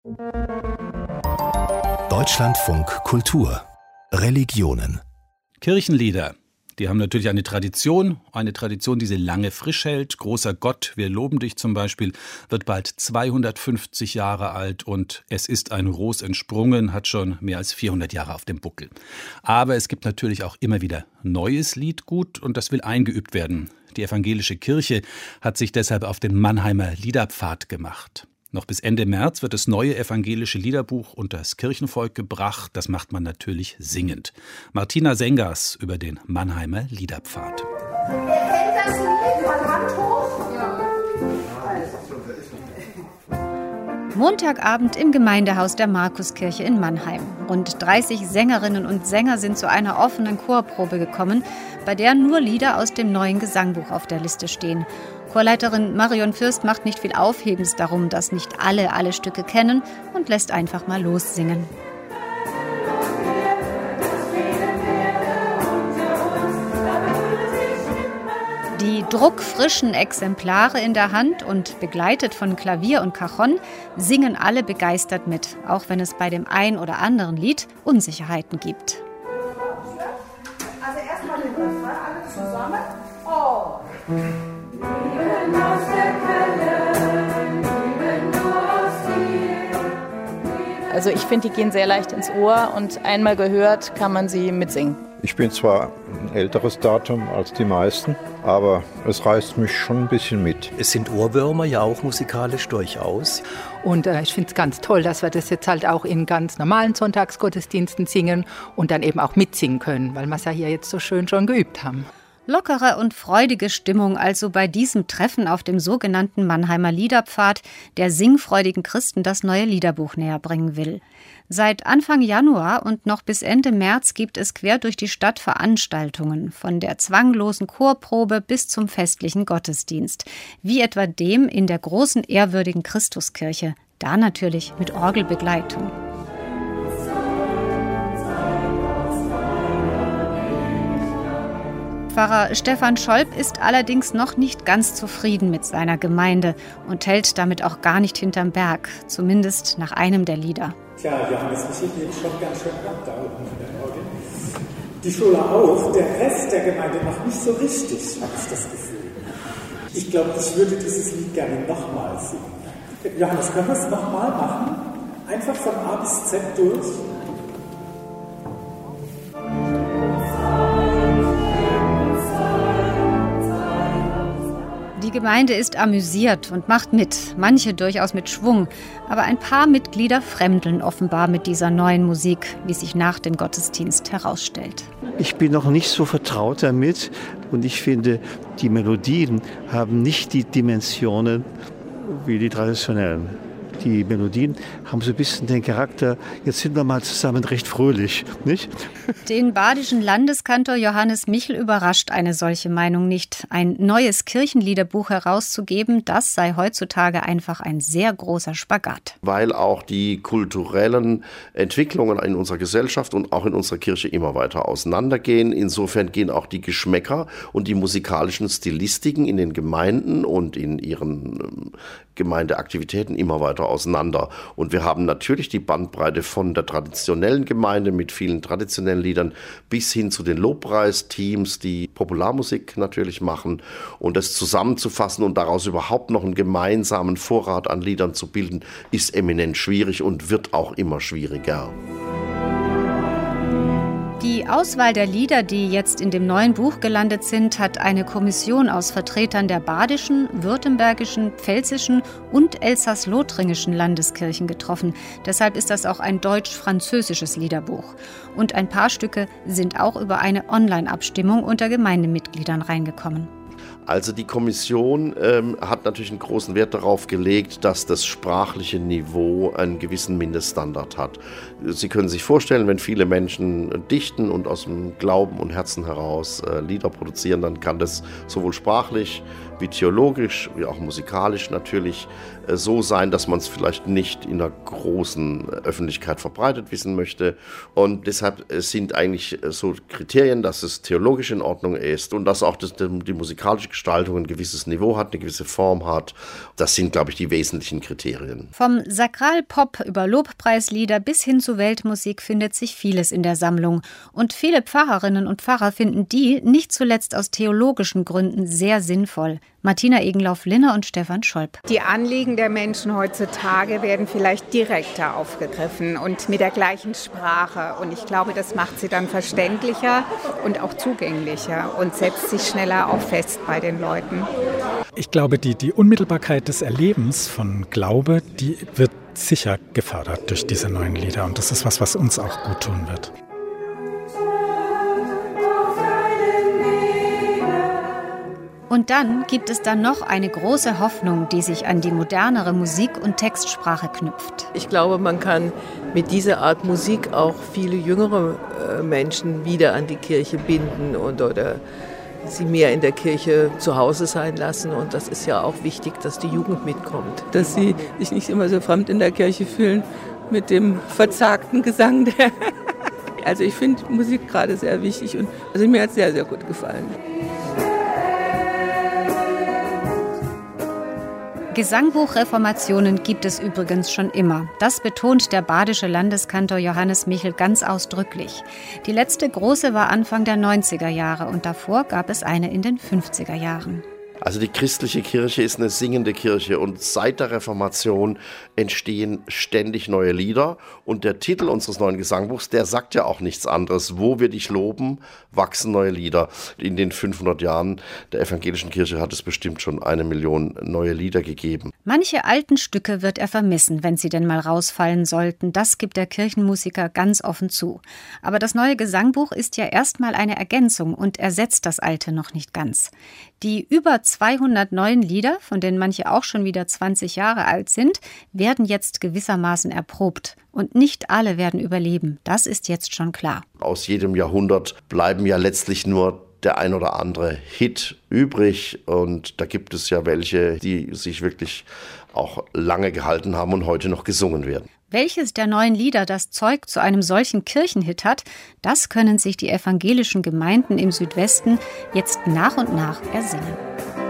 Deutschlandfunk Kultur Religionen. Kirchenlieder, die haben natürlich eine Tradition, die sie lange frisch hält. Großer Gott, wir loben dich zum Beispiel, wird bald 250 Jahre alt und Es ist ein Ros entsprungen, hat schon mehr als 400 Jahre auf dem Buckel. Aber es gibt natürlich auch immer wieder neues Liedgut und das will eingeübt werden. Die evangelische Kirche hat sich deshalb auf den Mannheimer Liederpfad gemacht. Noch bis Ende März wird das neue evangelische Liederbuch unter das Kirchenvolk gebracht. Das macht man natürlich singend. Martina Sengers über den Mannheimer Liederpfad. Wer kennt das Lied? Mal Hand hoch. Ja. Montagabend im Gemeindehaus der Markuskirche in Mannheim. Rund 30 Sängerinnen und Sänger sind zu einer offenen Chorprobe gekommen, bei der nur Lieder aus dem neuen Gesangbuch auf der Liste stehen. Chorleiterin Marion Fürst macht nicht viel Aufhebens darum, dass nicht alle Stücke kennen und lässt einfach mal lossingen. Die druckfrischen Exemplare in der Hand und begleitet von Klavier und Cajon singen alle begeistert mit, auch wenn es bei dem ein oder anderen Lied Unsicherheiten gibt. Also erstmal den Refrain, alle zusammen. Oh. Also ich finde, die gehen sehr leicht ins Ohr und einmal gehört kann man sie mitsingen. Ich bin zwar ein älteres Datum als die meisten, aber es reißt mich schon ein bisschen mit. Es sind Ohrwürmer, ja auch musikalisch durchaus. Und ich finde es ganz toll, dass wir das jetzt halt auch in ganz normalen Sonntagsgottesdiensten singen und dann eben auch mitsingen können, weil wir es ja hier jetzt so schön schon geübt haben. Lockere und freudige Stimmung also bei diesem Treffen auf dem sogenannten Mannheimer Liederpfad, der singfreudigen Christen das neue Liederbuch näher bringen will. Seit Anfang Januar und noch bis Ende März gibt es quer durch die Stadt Veranstaltungen, von der zwanglosen Chorprobe bis zum festlichen Gottesdienst, wie etwa dem in der großen ehrwürdigen Christuskirche, da natürlich mit Orgelbegleitung. Pfarrer Stefan Scholp ist allerdings noch nicht ganz zufrieden mit seiner Gemeinde und hält damit auch gar nicht hinterm Berg, zumindest nach einem der Lieder. Tja, Johannes Michel geht schon ganz schön ab da unten in der Orgel. Die Schule auch, der Rest der Gemeinde noch nicht so richtig, habe ich das Gefühl. Ich glaube, ich würde dieses Lied gerne nochmal singen. Johannes, können wir es nochmal machen? Einfach von A bis Z durch. Die Gemeinde ist amüsiert und macht mit, manche durchaus mit Schwung, aber ein paar Mitglieder fremdeln offenbar mit dieser neuen Musik, wie sich nach dem Gottesdienst herausstellt. Ich bin noch nicht so vertraut damit und ich finde, die Melodien haben nicht die Dimensionen wie die traditionellen. Die Melodien haben so ein bisschen den Charakter, jetzt sind wir mal zusammen recht fröhlich, nicht? Den badischen Landeskantor Johannes Michel überrascht eine solche Meinung nicht. Ein neues Kirchenliederbuch herauszugeben, das sei heutzutage einfach ein sehr großer Spagat. Weil auch die kulturellen Entwicklungen in unserer Gesellschaft und auch in unserer Kirche immer weiter auseinandergehen. Insofern gehen auch die Geschmäcker und die musikalischen Stilistiken in den Gemeinden und in ihren Gemeindeaktivitäten immer weiter auseinander. Und wir haben natürlich die Bandbreite von der traditionellen Gemeinde mit vielen traditionellen Liedern bis hin zu den Lobpreisteams, die Popularmusik natürlich machen. Und das zusammenzufassen und daraus überhaupt noch einen gemeinsamen Vorrat an Liedern zu bilden, ist eminent schwierig und wird auch immer schwieriger. Die Auswahl der Lieder, die jetzt in dem neuen Buch gelandet sind, hat eine Kommission aus Vertretern der badischen, württembergischen, pfälzischen und elsass-lothringischen Landeskirchen getroffen. Deshalb ist das auch ein deutsch-französisches Liederbuch. Und ein paar Stücke sind auch über eine Online-Abstimmung unter Gemeindemitgliedern reingekommen. Also die Kommission hat natürlich einen großen Wert darauf gelegt, dass das sprachliche Niveau einen gewissen Mindeststandard hat. Sie können sich vorstellen, wenn viele Menschen dichten und aus dem Glauben und Herzen heraus Lieder produzieren, dann kann das sowohl sprachlich wie theologisch, wie auch musikalisch natürlich so sein, dass man es vielleicht nicht in der großen Öffentlichkeit verbreitet wissen möchte. Und deshalb sind eigentlich so Kriterien, dass es theologisch in Ordnung ist und dass auch die musikalische Gestaltung ein gewisses Niveau hat, eine gewisse Form hat. Das sind, glaube ich, die wesentlichen Kriterien. Vom Sakralpop über Lobpreislieder bis hin zu Weltmusik findet sich vieles in der Sammlung. Und viele Pfarrerinnen und Pfarrer finden die, nicht zuletzt aus theologischen Gründen, sehr sinnvoll. Martina Egenlauf-Linner und Stefan Scholp. Die Anliegen der Menschen heutzutage werden vielleicht direkter aufgegriffen und mit der gleichen Sprache. Und ich glaube, das macht sie dann verständlicher und auch zugänglicher und setzt sich schneller auch fest bei den Leuten. Ich glaube, die Unmittelbarkeit des Erlebens von Glaube, die wird sicher gefördert durch diese neuen Lieder. Und das ist was uns auch gut tun wird. Und dann gibt es dann noch eine große Hoffnung, die sich an die modernere Musik- und Textsprache knüpft. Ich glaube, man kann mit dieser Art Musik auch viele jüngere Menschen wieder an die Kirche binden oder sie mehr in der Kirche zu Hause sein lassen. Und das ist ja auch wichtig, dass die Jugend mitkommt. Dass sie sich nicht immer so fremd in der Kirche fühlen mit dem verzagten Gesang. Also ich finde Musik gerade sehr wichtig und also mir hat es sehr, sehr gut gefallen. Gesangbuchreformationen gibt es übrigens schon immer. Das betont der badische Landeskantor Johannes Michel ganz ausdrücklich. Die letzte große war Anfang der 90er Jahre und davor gab es eine in den 50er Jahren. Also die christliche Kirche ist eine singende Kirche und seit der Reformation entstehen ständig neue Lieder. Und der Titel unseres neuen Gesangbuchs, der sagt ja auch nichts anderes. Wo wir dich loben, wachsen neue Lieder. In den 500 Jahren der evangelischen Kirche hat es bestimmt schon 1 Million neue Lieder gegeben. Manche alten Stücke wird er vermissen, wenn sie denn mal rausfallen sollten. Das gibt der Kirchenmusiker ganz offen zu. Aber das neue Gesangbuch ist ja erstmal eine Ergänzung und ersetzt das alte noch nicht ganz. Die über 200 neuen Lieder, von denen manche auch schon wieder 20 Jahre alt sind, werden jetzt gewissermaßen erprobt. Und nicht alle werden überleben. Das ist jetzt schon klar. Aus jedem Jahrhundert bleiben ja letztlich nur der ein oder andere Hit übrig. Und da gibt es ja welche, die sich wirklich auch lange gehalten haben und heute noch gesungen werden. Welches der neuen Lieder das Zeug zu einem solchen Kirchenhit hat, das können sich die evangelischen Gemeinden im Südwesten jetzt nach und nach ersingen.